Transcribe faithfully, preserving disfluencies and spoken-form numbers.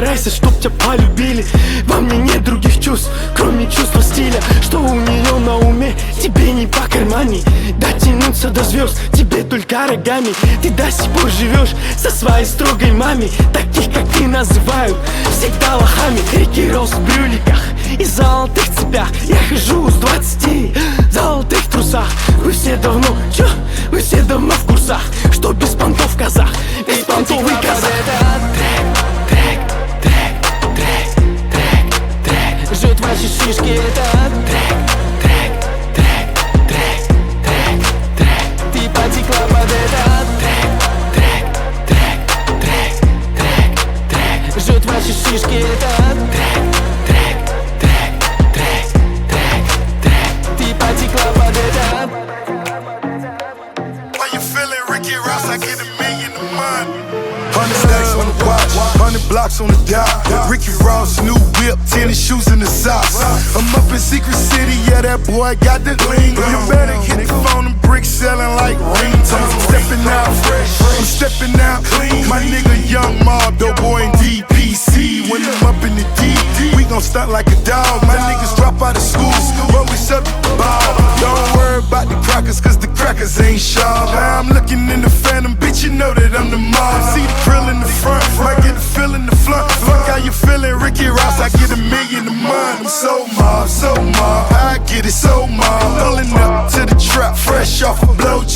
старайся, чтоб тебя полюбили. Во мне нет других чувств, кроме чувства стиля. Что у нее на уме, тебе не по кармане. Дотянуться до звезд, тебе только рогами. Ты до сих пор живешь со своей строгой мамой. Таких, как ты, называют всегда лохами. Реки рост в брюликах и золотых цепях. Я хожу с двадцати в золотых трусах. Вы все давно, чё? Вы все давно в курсах, что без понтов казах, беспонтовый казах. Трек, трек, трек, трек, трек, трек. Жжет ваши шишки, это трек, трек, трек, трек, трек, трек. Ты потекла под этот трек, трек, трек, трек, трек, трек. Жжет ваши шишки, это трек, трек, трек, трек, трек, трек. Ты потекла под этот. I get a million a month. Hundred stacks on the watch, hundred blocks on the dot. Ricky Ross, new whip, tennis shoes and the socks. I'm up in Secret City, yeah, that boy got the lean. You better hit the phone, them bricks selling like ringtones. I'm stepping out fresh, I'm stepping out clean. My nigga Young Mob, dope boy in D P C. When I'm up in the D, we gon' stunt like a dog. My niggas drop out of school, but we subject to ball. Don't worry about the crackers, cause the crackers ain't sharp. Now I'm looking in the phantom, bitch, you know that I'm the mob. See the grill in the front, might get the feel in the front. Fuck how you feeling, Ricky Ross, I get a million a month. I'm so mob, so mob, I get it so mob. Pulling up to the trap, fresh off a blow